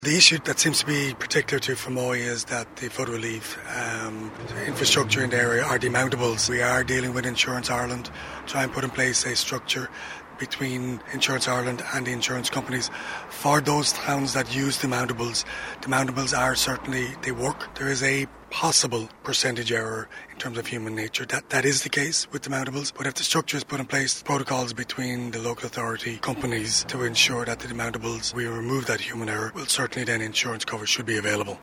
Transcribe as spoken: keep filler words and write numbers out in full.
The issue that seems to be particular to Fermoy is that the flood relief um, infrastructure in the area are demountables. We are dealing with Insurance Ireland, try and put in place a structure between Insurance Ireland and the insurance companies for those towns that use demountables. Demountables are certainly, they work. There is a possible percentage error in terms of human nature. That that is the case with demountables, but if the structure is put in place, protocols between the local authority companies to ensure that the demountables, we remove that human error, well, certainly then insurance cover should be available.